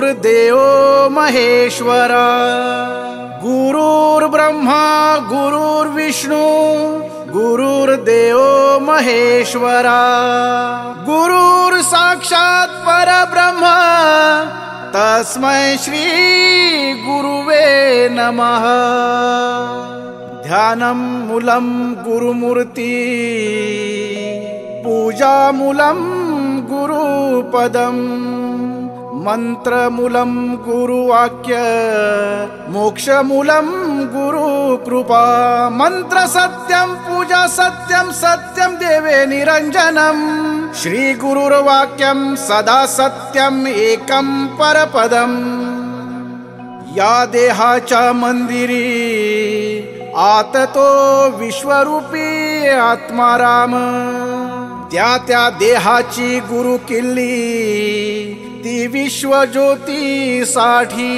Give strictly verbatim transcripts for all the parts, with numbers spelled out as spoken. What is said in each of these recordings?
गुरुर्देव महेश्वरा, गुरुर्ब्रह्मा गुरुर्विष्णू गुरुर्देव महेश्वरा, गुरुर साक्षात परब्रह्म तस्मै श्री गुरुवे नमः। ध्यानं मूलं गुरुमूर्ति, पूजामूलं गुरुपदम्, मंत्रमूलं गुरुवाक्य, मोक्षमूलं गुरुकृपा। मंत्र सत्यं, पूजा सत्यं, सत्यं देवे निरंजनम्। श्री गुरुर्वाक्यं सदा सत्यं, एकं परपदम्। या देहाच्या मंदिरी आततो विश्वरूपी आत्माराम, त्या त्या देहाची गुरु किल्ली ती विश्वज्योती साठी।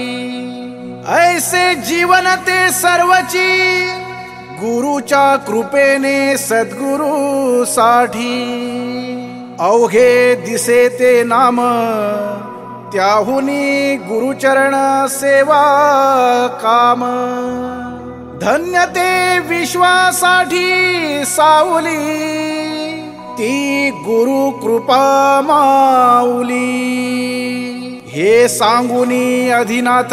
ऐसे जीवन ते सर्वची गुरुच्या कृपेने सद्गुरु साठी। अवघे दिसे ते नाम, त्याहुनी गुरुचरण सेवा काम। धन्य ते विश्वासाठी सावली, ती गुरु कृपा माऊली। हे सांगुनी अधिनाथ,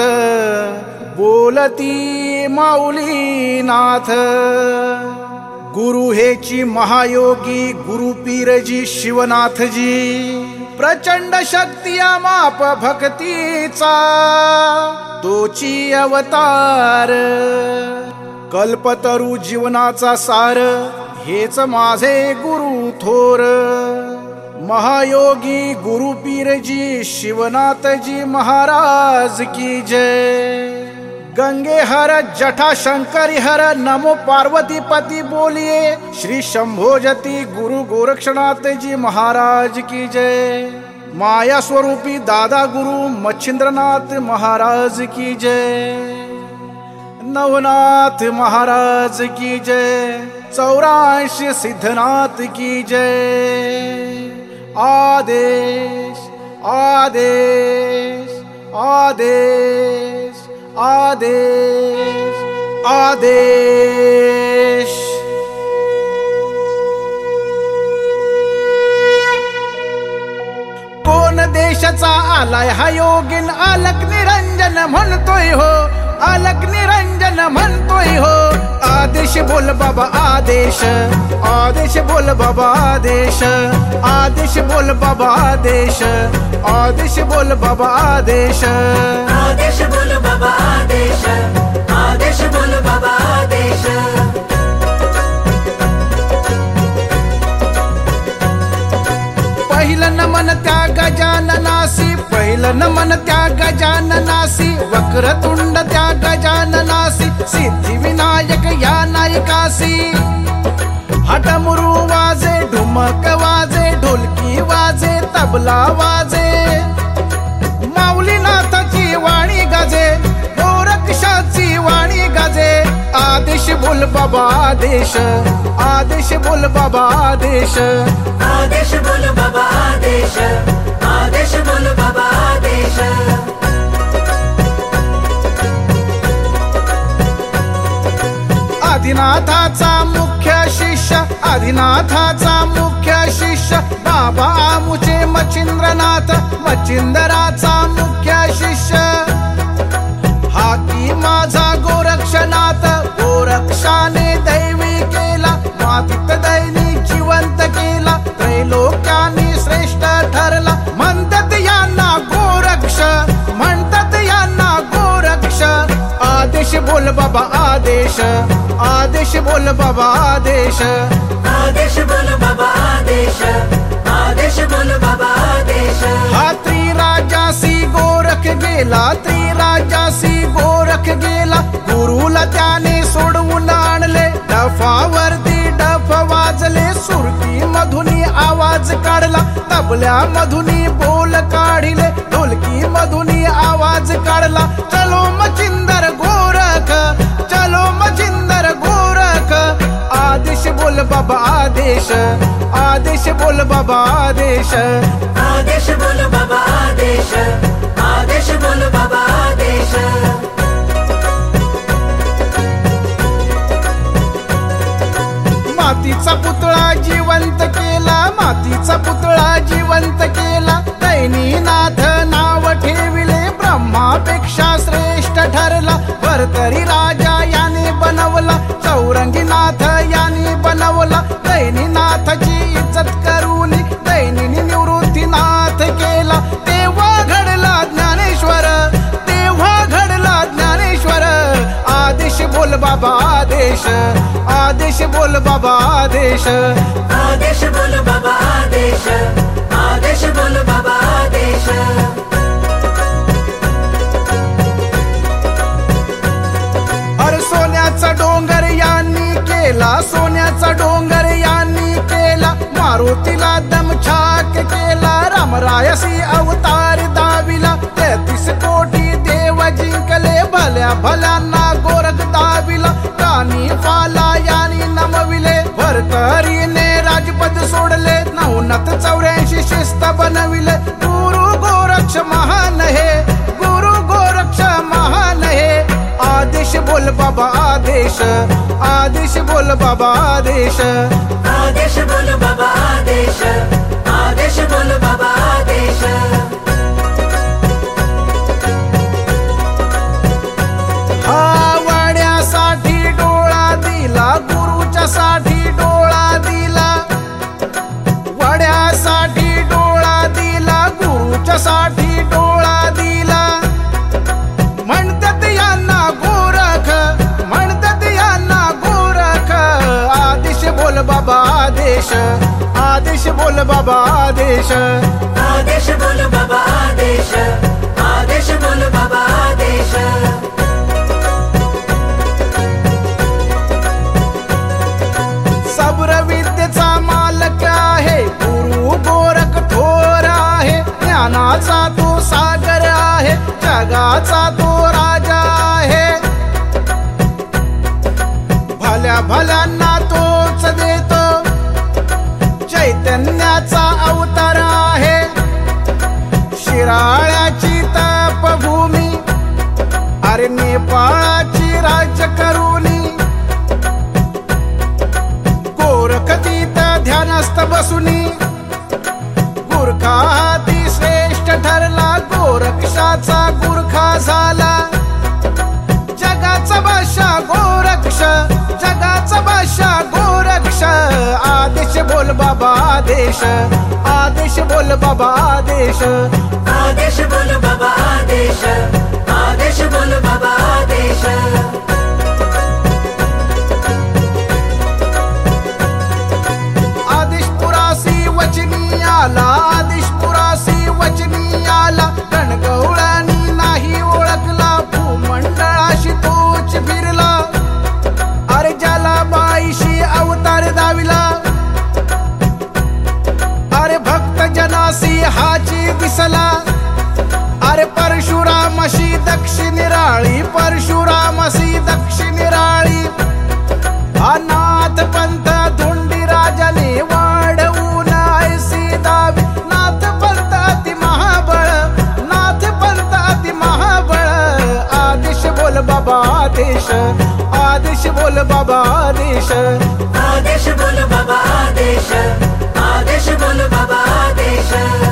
बोलती माऊली नाथ। गुरु हेची महायोगी गुरु पीरजी शिवनाथजी। प्रचंड शक्ती माप भक्तीचा तोची अवतार। कल्पतरू जीवनाचा सार, हेच माझे गुरु थोर। महायोगी गुरु पीरजी शिवनाथजी महाराज की जय। गंगे हर जटा शंकरी हर, नमो पार्वती पति बोलिए। श्री शंभोजती गुरु गोरक्षनाथ जी महाराज की जय। माया स्वरूपी दादा गुरु मच्छिंद्रनाथ महाराज की जय। नवनाथ महाराज की जय। चौरांश सिद्धनाथ की जय। आदेश आदेश आदेश आदेश आदेश। कोण देशाचा आलाय हा योगीन, अलक निरंजन म्हणतोय हो, अलक निरंजन म्हणतोय हो। आदेश बोल बाबा आदेश, आदेश बोल बाबा आदेश, आदेश बोल बाबा आदेश, आदेश बोल बाबा आदेश, आदेश बोल बाबा आदेश, आदेश बोल बाबा आदेश। पहिलं नमन त्या गजाननासी, पहिलं नमन त्या गजाननासी। वक्रतुंड त्या गजाननासी, सिद्धी विनायक या नायकासी। हठमुरू वाजे, ढुमक वाजे, ढोलकी वाजे, तबला वाजे। माऊलीनाथाची वाणी गाजे, गोरक्षाची वाणी गाजे। आदेश बोल बाबा आदेश, आदेश बोल बाबा आदेश, आदेश बोल बाबा आदेश, आदेश बोल बाबा आदेश। आदिनाथाचा मुख्य शिष्य, आदिनाथाचा मुख्य शिष्य। बाबा आमुचे मच्छिंद्रनाथ, मच्छिंद्राचा मुख्य शिष्य। हाकी माझा गोरक्षनाथ, गोरक्षाने दैवी केला। मातीत दैनी जिवंत केला, त्रैलोक्यानी श्रेष्ठ ठरला। म्हणतात यांना गोरक्ष, म्हणतात यांना गोरक्ष। आदेश बोल बाबा आदेश, आदेश बोल बाबा आदेश, आदेश बोल बाबा आदेश, आदेश बोल बाबा आदेश। हा त्रिराजासी गोरख गेला, त्रिराजासी गोरख गेला। गुरुला त्याने सोडवून आणले, डफावरती डफ वाजले। सुरती मधुनी आवाज काढला, तबल्या मधुनी बोल काढिले। ढोलकी मधुनी आवाज काढला, चलो मच्छिंदर गोरख, चलो मच्छिंदर गोरख। आदेश बोल बाबा आदेश, आदेश बोल बाबा आदेश, आदेश बोल बाबा आदेश, आदेश मातीचा पुतळा जिवंत केला. दैनीनाथ नाव ठेविले, ब्रह्मापेक्षा श्रेष्ठ ठरला. भरतरी राजा याने बनवला, चौरंगीनाथ याने बनवला. दैनीनाथची इज्जत करून दैनीनी निवृत्तीनाथ केला. तेव्हा घडला ज्ञानेश्वर, तेव्हा घडला ज्ञानेश्वर. आदेश बोल बाबा आदेश, आदेश बोल बाबा आदेश. आदेश बोल बाबा आदेश, आदेश बोल बाबा आदेश. अरे सोन्याचा डोंगर यांनी केला, सोन्याचा डोंगर यांनी केला. मारुतीला दमछाक केला, रामरायसी अवतार दाविला. तेहतीस कोटी देव जिंकले, भल्या भल्यांना गोरख दाविला. कानी फाला यांनी नमविले, भरतरीने राजपद सोडले. नवनाथ चौऱ्याऐंशी शिस्त बनविले. गुरु गोरक्ष महान हे, गुरु गोरक्ष महान हे. आदेश बोल बाबा आदेश, आदेश बोल बाबा आदेश. आदेश बोल बाबा आदेश, आदेश बोल बाबा आदेश. हा वाड्यासाठी डोळा दिला, गुरुच्या साठी डोळा दिला. वाड्यासाठी डोळा दिला, गुरुच्या साठी डोळा दिला. म्हणतात यांना गोरख, म्हणतात यांना गोरख. आदेश बोल बाबा आदेश, आदेश बोल बाबा आदेश. आदेश बोल बाबा आदेश, आदेश बोल बाबा आदेश. सब्र विद्येचा मालक आहे, गुरु गोरख थोर आहे. ज्ञानाचा तो सागर आहे, जगाचा तो राजा आहे. भल्या भल्यांना तोच देतो, चैतन्याचा अवतार आहे. शिराळ्याची तपभूमी, अरे नेपाळाची राज्य करुनी. गोरख तिथं ध्यानस्थ बसुनी, गुरखा हाती श्रेष्ठ ठरला. गोरक्षाचा गुरखा झाला, जगाचा बादशाह गोरक्ष, जगाचा बादशाह गोरक्ष. आदेश बोल बाबा आदेश, आदेश बोल बाबा आदेश. आदेश बोल बाबा आदेश, आदेश बोल बाबा आदेश. आदेश पुरासी वचनी आला, आदेश पुरासी वचनी आला. गणगौळानी नाही ओळखला, भूमंडळाशी तोच फिरला. अरे जलाबाईशी अवतार दाविला, अरे भक्त जनासी हाची दिसला. अरे परशुरामशी दक्षिणराळी, परशुरामशी दक्षिणराळी. हा नाथ पंथ धोंडी राजाने वाढवून ऐसी दावी. नाथ पंथ अति महाबळ, नाथ पंथ अति महाबळ. आदेश बोल बाबा आदेश, आदेश बोल बाबा आदेश. आदेश बोल बाबा आदेश, आदेश बोल बाबा आदेश.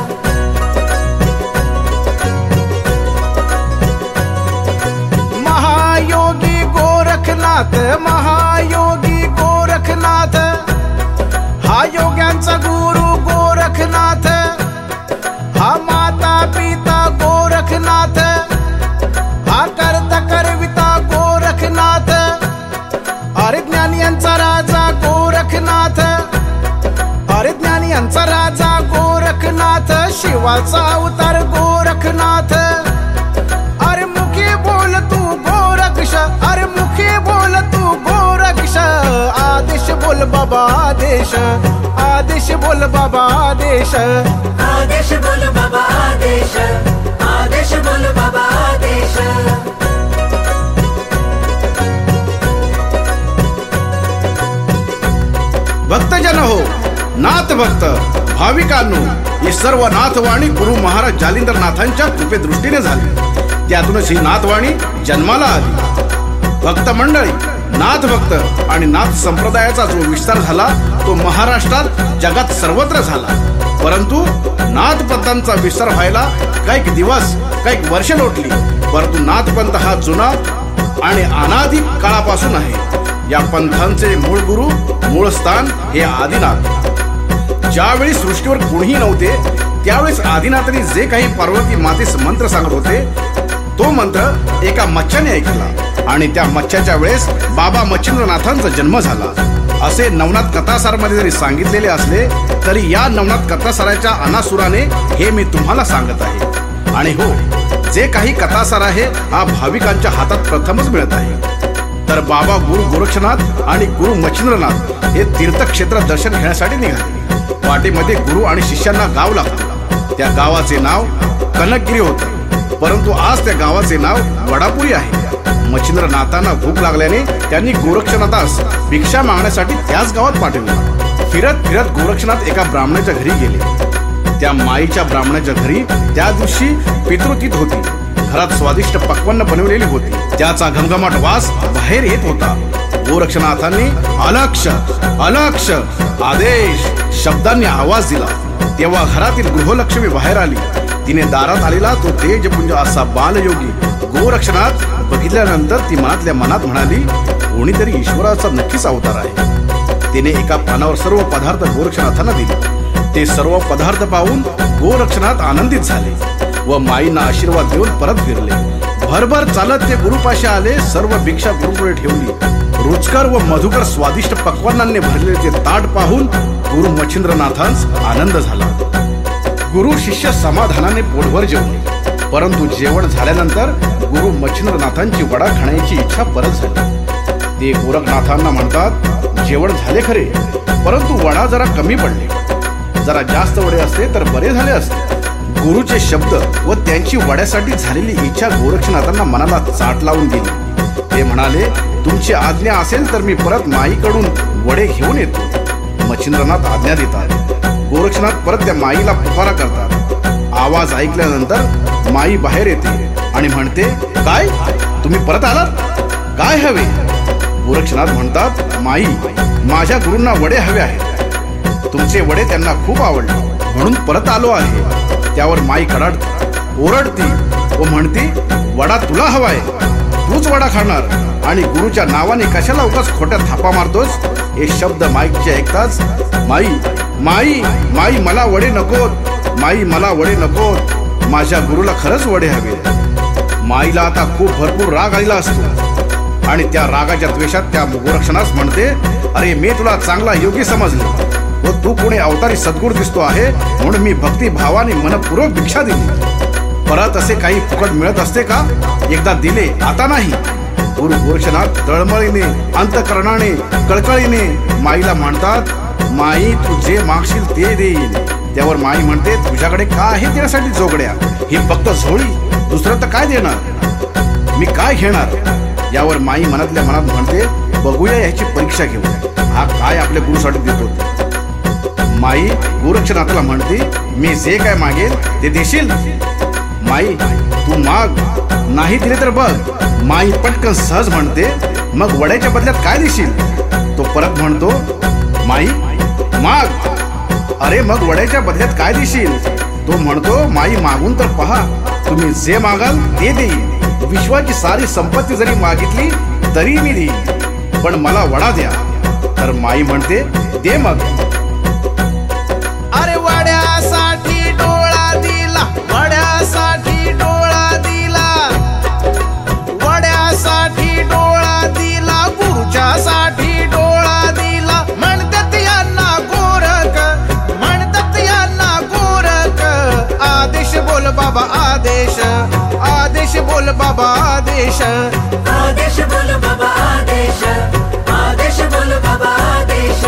महायोगी गोरखनाथ, महायोगी गोरखनाथ. हा योग्यांचा गुरु गोरखनाथ, हा माता पिता गोरखनाथ. हा करता करविता गोरखनाथ. अरे ज्ञानियांचा राजा गोरखनाथ, अरे ज्ञानियांचा राजा गोरखनाथ. शिवाचा अवतार गोरखनाथ. अरे मुखी बोल तू गोरक्ष, अरे मुखी बोल तू गोरक्ष. आदेश बोल बाबा आदेश, आदेश बोल बाबा आदेश. आदेश बोल बाबा आदेश, आदेश बोल बाबा आदेश. भक्तजन हो, नाथ भक्त भाविकांनो, ही सर्व नाथवाणी गुरु महाराज जालिंदर नाथांच्या कृपेदृष्टीने झाली. त्यातूनच ही नाथवाणी जन्माला आली. भक्त मंडळी, नाथ भक्त आणि नाथ संप्रदायाचा जो विस्तार झाला तो महाराष्ट्रात जगात सर्वत्र झाला. परंतु नाथ पंथांचा विस्तार व्हायला काही दिवस काही वर्ष लोटली. परंतु नाथ पंथ हा जुना आणि अनादी काळापासून आहे. या पंथांचे मूळ गुरु मूळ स्थान हे आदिनाथ. ज्यावेळी सृष्टीवर कोणीही नव्हते त्यावेळेस आदिनाथांनी जे काही पार्वती मातेस मंत्र सांगत होते तो मंत्र एका मच्छाने ऐकला आणि त्या मच्छाच्या वेळेस बाबा मच्छिंद्रनाथांचा जन्म झाला. असे नवनाथ कथासार मध्ये जरी सांगितलेले असले तरी या नवनाथ कथासाराच्या अनासुराने हे मी तुम्हाला सांगत आहे. आणि हो, जे काही कथासार आहे हा भाविकांच्या हातात प्रथमच मिळत आहे. तर बाबा गुरु गोरक्षनाथ आणि गुरु मच्छिंद्रनाथ हे तीर्थक्षेत्र दर्शन घेण्यासाठी निघाले. वाटेमध्ये गुरु आणि शिष्यांना गाव लागतो. त्या गावाचे नाव कनकगिरी होते, परंतु आज त्या गावाचे नाव वडापुरी आहे. मच्छिंद्रनाथांना भूक लागल्याने त्यांनी गोरक्षनाथास भिक्षा मागण्यासाठी त्याच गावात पाठवले. फिरत फिरत गोरक्षनाथ एका ब्राह्मणाच्या घरी गेले. त्या माईच्या ब्राह्मणाच्या घरी त्या दिवशी पितृतीत होती. घरात स्वादिष्ट पक्वान्न बनवलेली होती. त्याचा घमघमाट वास बाहेर येत होता. गोरक्षनाथांनी अलक्ष अलक्ष आदेश शब्दांनी आवाज दिला. तेव्हा घरातील गृहलक्ष्मी बाहेर आली. तिने दारात आलेला तो तेजपुंज असा बालयोगी गोरक्षनाथ बघितल्यानंतर ती मनातल्या मनात म्हणाली, कोणीतरी ईश्वराचा नक्कीच अवतार आहे. तिने एका पानावर सर्व पदार्थ गोरक्षनाथांना दिले. ते सर्व पदार्थ पाहून गोरक्षनाथ आनंदित झाले व माईंना आशीर्वाद देऊन परत फिरले. भरभर चालत ते गुरुपाशी आले. सर्व भिक्षा गुरुपुढे ठेवली. रुचकर व मधुकर स्वादिष्ट पक्वान्नांनी भरलेले ते ताट पाहून गुरु मच्छिंद्रनाथांस आनंद झाला. गुरु शिष्य समाधानाने पोटभर जेवले. परंतु जेवण झाल्यानंतर गुरु मच्छिंद्रनाथांची वडा खाण्याची इच्छा परत झाली. ते गोरखनाथांना म्हणतात, जेवण झाले खरे, परंतु वडा जरा कमी पडले. जरा जास्त वडे असते तर बरे झाले असते. गुरुचे शब्द व त्यांची वड्यासाठी झालेली इच्छा गोरक्षनाथांना मनाला चाट लावून गेली. ते म्हणाले, तुमची आज्ञा असेल तर मी परत माईकडून वडे घेऊन येतो. मच्छिंद्रनाथ आज्ञा देतात. गोरक्षनाथ परत त्या माईला पुकारा करतात. आवाज ऐकल्यानंतर माई बाहेर येते आणि म्हणते, काय तुम्ही परत आलात? काय हवे? गोरक्षनाथ म्हणतात, माई, माझ्या गुरूंना वडे हवे आहेत. तुमचे वडे त्यांना खूप आवडले म्हणून परत आलो आहे. त्यावर माई कडाडते, ओरडती व म्हणते, वडा तुला हवाय, तूच वडा खाणार आणि गुरुच्या नावाने कशाला उगाच खोट्या थापा मारतोस? हे शब्द माईचे ऐकताच माई माई माई मला वडे नकोत, माई मला वडे नकोत, माझ्या गुरुला खरंच वडे हवे. माईला आता खूप भरपूर राग आलेला असतो आणि त्या रागाच्या द्वेषात त्या गोरक्षनाथ म्हणते, अरे मी तुला चांगला योगी समजले व तू कोणी अवतारी सद्गुण दिसतो आहे म्हणून मी भक्ती भावाने मनपूर्वक भिक्षा दिली. परत असे काही फुकट मिळत असते का? एकदा दिले, आता नाही. गुरु गोरक्षनाथ तळमळीने अंतकरणाने कळकळीने माईला म्हणतात, माई तू जे मागशील ते देईल. त्यावर माई म्हणते, तुझ्याकडे काय आहे देण्यासाठी जोगड्या? ही फक्त झोळी, दुसरं तर काय देणार? मी काय घेणार? यावर माई मनातल्या मनात म्हणते, बघूया याची परीक्षा घेऊ, हा काय आपल्या गुरुसाठी देतो. माई गोरक्षनाथाला म्हणते, मी जे काय मागेल ते देशील? माई तू माग, नाही दिले तर बघ. माई पटकन सहज म्हणते, मग वड्याच्या बदल्यात काय देशील? तो परत म्हणतो, माई माग. अरे मग वड्याच्या बदल्यात काय देशील? तो म्हणतो, माई मागून तर पहा, तुम्ही जे मागाल ते देईल. विश्वाची सारी संपत्ती जरी मागितली तरी मी देईल, पण मला वडा द्या. तर माई म्हणते, दे मग. अरे वड्यासाठी डोळा दिला, वड्यासाठी डोळा दिला, वड्यासाठी डोळा दिला, गुरुच्यासाठी डोळा दिला. म्हणतात यांना गोरख, म्हणतात यांना गोरख. आदेश बोल बाबा आदेश, आदेश बोल बाबा आदेश, आदेश बोल बाबा आदेश, आदेश बोल बाबा आदेश.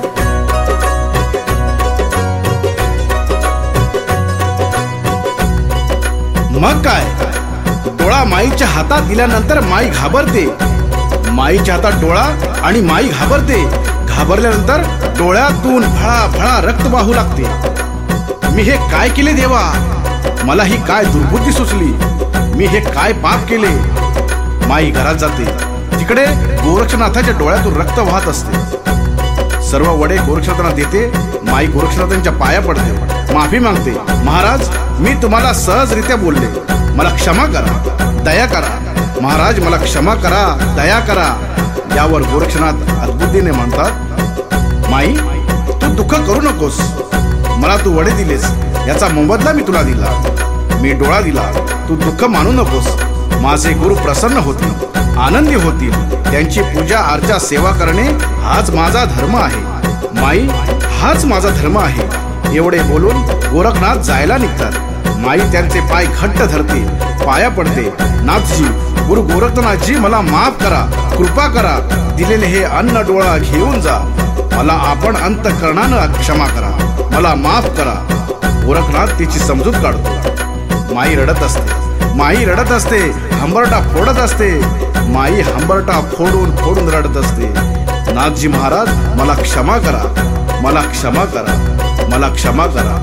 मग काय, डोळा माईच्या हातात दिल्यानंतर माई घाबरते. माईच्या हातात डोळा आणि माई घाबरते. घाबरल्यानंतर डोळ्यातून फळा फळा रक्त वाहू लागते. मी हे काय केले देवा? मला ही काय दुर्बुद्धी सुचली? मी हे काय पाप केले? माई घरात जाते. तिकडे गोरक्षनाथाच्या डोळ्यातून रक्त वाहत असते. सर्व वडे गोरक्षनाथांना देते. माई गोरक्षनाथांच्या पाया पडते, माफी मागते. महाराज, मी तुम्हाला सहजरित्या बोलले, मला क्षमा करा, दया करा. महाराज, मला क्षमा करा, दया करा. यावर गोरक्षनाथ अद्भुतीने म्हणतात, माई, तू दुःख करू नकोस. मला तू वडे दिलेस, याचा मोबदला मी तुला दिला. मी डोळा दिला, तू दुःख मानू नकोस. माझे गुरु प्रसन्न होतील, आनंदी होतील. त्यांची पूजा अर्चा सेवा करणे हाच माझा धर्म आहे. माई, हाच माझा धर्म आहे. एवढे बोलून गोरखनाथ जायला निघतात. माई त्यांचे पाय घट्ट धरते, पाया पडते. नाथजी, गुरु गोरखनाथजी, मला माफ करा, कृपा करा. दिलेले हे अन्न डोळा घेऊन जा. मला आपण अंतःकरणानं क्षमा करा, मला माफ करा. गोरखनाथ तिची समजूत काढतो. माई रडत असते, माई रडत असते, हंबरटा फोडत असते. माई हंबरटा फोडून फोडून रडत असते. नाथजी महाराज, मला क्षमा करा, मला क्षमा करा, मला क्षमा करा.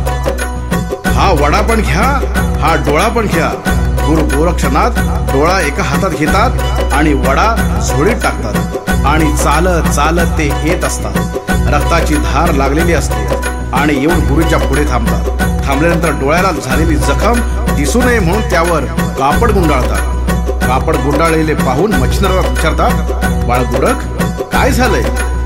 हा वडा पण घ्या, हा डोळा पण घ्या. गुरु गोरक्षनाथ डोळा एका हातात घेतात आणि वडा झोळीत टाकतात आणि चालत चालत ते येत असतात. रक्ताची धार लागलेली असते आणि येऊन गुरुच्या पुढे थांबतात. थांबल्यानंतर डोळ्याला झालेली जखम दिसू नये म्हणून त्यावर कापड गुंडाळतात. कापड गुंडाळलेले पाहून मच्छिंद्रनाथ विचारतात, बाळ गोरख, काय झालंय?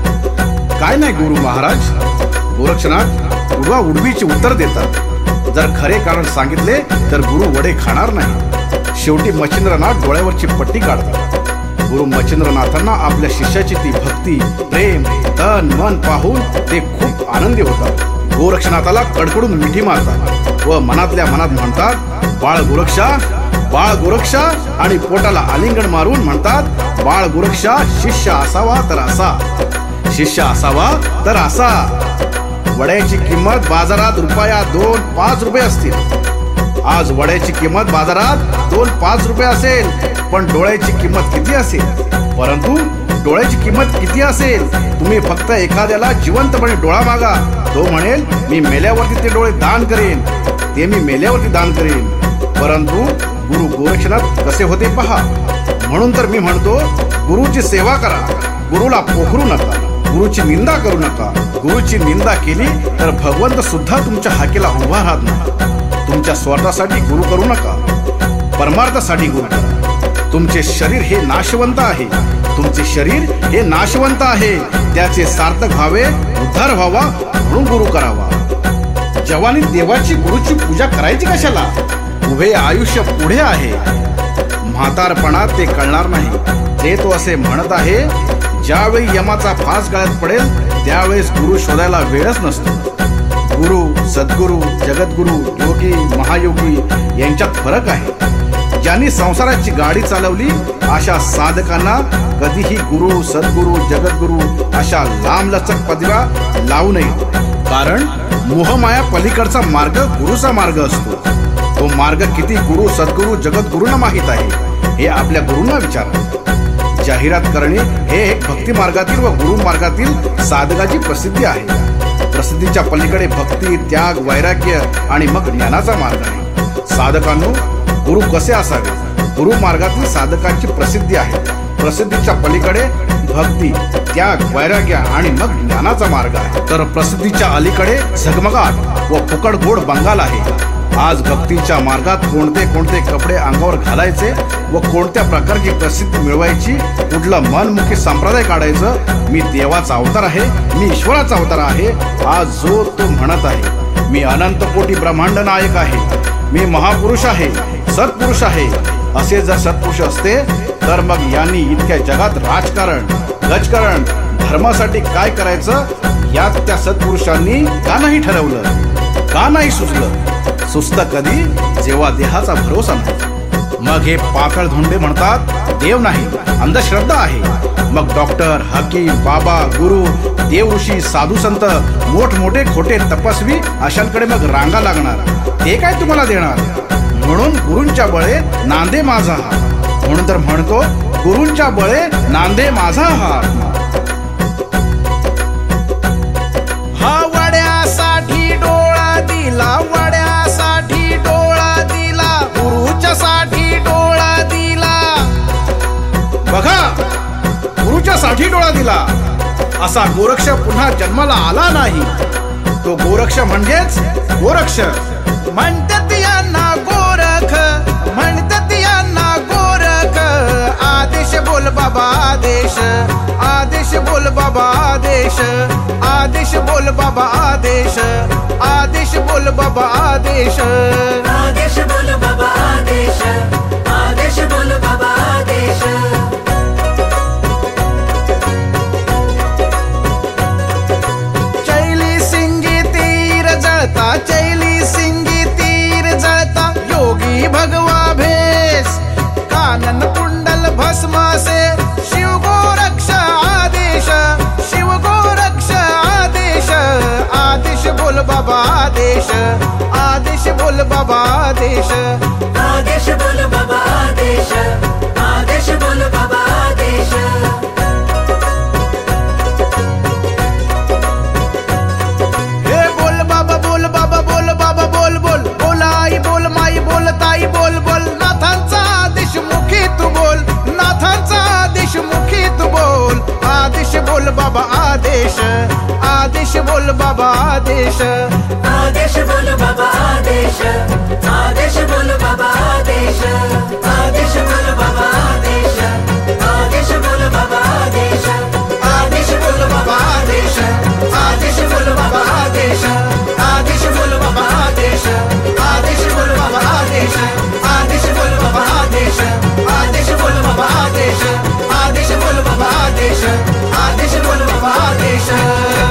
काय नाही गुरु महाराज. गोरक्षनाथ उडवा उडवीची उत्तर देतात. जर खरे कारण सांगितले तर गुरु वडे खाणार नाही. शेवटी मच्छिंद्रनाथ डोळ्यावरची पट्टी काढतात. गुरु मच्छिंद्रनाथांना आपल्या शिष्याची ती भक्ती, प्रेम, तन मन पाहून ते खूप आनंदी होतात. गोरक्षनाथाला कडकडून मिठी मारतात व मनातल्या मनात म्हणतात, बाळ गोरक्षा, बाळ गोरक्षा. आणि पोटाला आलिंगन मारून म्हणतात, बाळ गोरक्षा, शिष्य असावा तर असा, शिष्य असावा तर असा. वड्याची किंमत बाजारात रुपया दोन पाच रुपये असतील. आज वड्याची किंमत बाजारात दोन पाच रुपये असेल, पण डोळ्याची किंमत किती असेल? परंतु डोळ्याची किंमत किती असेल? तुम्ही फक्त एखाद्याला जिवंतपणे डोळा मागा, तो म्हणेल मी मेल्यावरती ते डोळे दान करेन, ते मी मेल्यावरती दान करेन. परंतु गुरु गोरक्षनाथ कसे होते पहा. म्हणून तर मी म्हणतो, गुरुची सेवा करा, गुरुला पोखरू नका, गुरुची निंदा करू नका. गुरुची निंदा केली तर भगवंत सुद्धा तुमच्या हाकेला उभा राहत नाही. तुमच्या स्वार्थासाठी गुरु करू नका, परमार्थासाठी गुरु करा. तुमचे शरीर हे नाशवंत आहे, तुमचे शरीर हे नाशवंत आहे. त्याचे सार्थक व्हावे, उद्धार व्हावा म्हणून गुरु करावा. जवानीत देवाची गुरुची पूजा करायची कशाला? उभे आयुष्य पुढे आहे. म्हातारपणात ते कळणार नाही. ते तो असे म्हणत आहे, ज्यावेळी यमाचा फास गळ्यात पडेल त्यावेळेस गुरु शोधायला वेळच नसतो. गुरु, सद्गुरु, जगद्गुरु, योगी, महायोगी यांच्यात फरक आहे. ज्यांनी संसाराची गाडी चालवली अशा साधकांना कधीही गुरु, सद्गुरु, जगद्गुरु अशा लांबलचक पदव्या लावू नये. कारण मोहमाया पलीकडचा मार्ग गुरुचा मार्ग असतो. तो मार्ग किती गुरु, सद्गुरु, जगद्गुरूंना माहित आहे हे आपल्या गुरूंना विचारा. जाहिरात करणे हे एक भक्ती मार्गातील व गुरु मार्गातील साधकाची प्रसिद्धी आहे. प्रसिद्धीच्या पलीकडे भक्ती, त्याग, वैराग्य आणि मग ज्ञानाचा मार्ग आहे. साधकांनो, गुरु कसे असावे? गुरु मार्गातील साधकांची प्रसिद्धी आहे. प्रसिद्धीच्या पलीकडे भक्ती, त्याग, वैराग्य आणि मग ज्ञानाचा मार्ग आहे. तर प्रसिद्धीच्या अलीकडे झगमगाट व फुकट गोड बंगाल आहे. आज भक्तीच्या मार्गात कोणते कोणते कपडे अंगावर घालायचे व कोणत्या प्रकारची प्रसिद्धी मिळवायची, कुठलं मनमुखी संप्रदाय काढायचं. मी देवाचा अवतार आहे, मी ईश्वराचा अवतार आहे, आज जो तो म्हणत आहे. मी अनंत कोटी ब्रह्मांड नायक आहे, मी महापुरुष आहे, सत्पुरुष आहे. असे जर सत्पुरुष असते तर मग यांनी इतक्या जगात राजकारण, गजकारण, धर्मासाठी काय करायचं यात त्या सत्पुरुषांनी का नाही ठरवलं, का नाही सुचलं? सुचतं कधी? जेव्हा देहाचा भरोसा नाही. मग हे पातळ धोंडे म्हणतात देव नाही, अंधश्रद्धा आहे. मग डॉक्टर, हकीम, बाबा, गुरु, देव, ऋषी, साधू, संत, मोठमोठे खोटे तपस्वी अशांकडे मग रांगा लागणार. ते काय तुम्हाला देणार? म्हणून गुरूंच्या बळे नांदे माझा हात. म्हणून तर म्हणतो, गुरूंच्या बळे नांदे माझा हात. हा वड्यासाठी डोळा दिला, वड्यासाठी डोळा दिला, गुरुच्या साठी डोळा दिला. बघा, असा गोरक्ष पुन्हा जन्माला आला नाही. तो गोरक्ष म्हणजेच गोरक्ष. म्हणतात यांना गोरख, म्हणतात यांना गोरख. आदेश बोल बाबा आदेश, आदेश बोल बाबा आदेश, आदेश बोल बाबा आदेश, आदेश बोल बाबा आदेश. आदेश बोल बाबा आदेश, आदेश बोल बाबा आदेश. चैली सिंगी तीर जळता, चैली सिंगी तीर जळता. योगी भगवा भेस, कानन कुंडल भस्मासे. शिव गोरक्ष आदेश, शिव गोरक्ष आदेश. आदेश बोल बाबा आदेश, आदेश बोल बाबा आदेश. आदेश बोल बाबा आदेश, आदेश बोल बाबा आदेश. हे बोल बाबा बोल बाबा बोल बाबा बोल बोल. बोल आई बोल माई बोल ताई बोल बोल. नाथांचा आदेश मुखी तू बोल, नाथांचा आदेश मुखी तू बोल. आदेश बोल बाबा आदेश, आदेश बोल बाबा आदेश. आदेश बोल बाबा आदेश, आदेश बोल बाबा आदेश. आदेश बोल बाबा आदेश, आदेश बोल बाबा आदेश. आदेश बोल बाबा आदेश, आदेश बोल बाबा आदेश, आदेश बोल बाबा आदेश, आदेश बोल बाबा आदेश, आदेश बोल बाबा आदेश, आदेश बोल बाबा आदेश, आदेश बोल बाबा आदेश, आदेश बोल बाबा आदेश.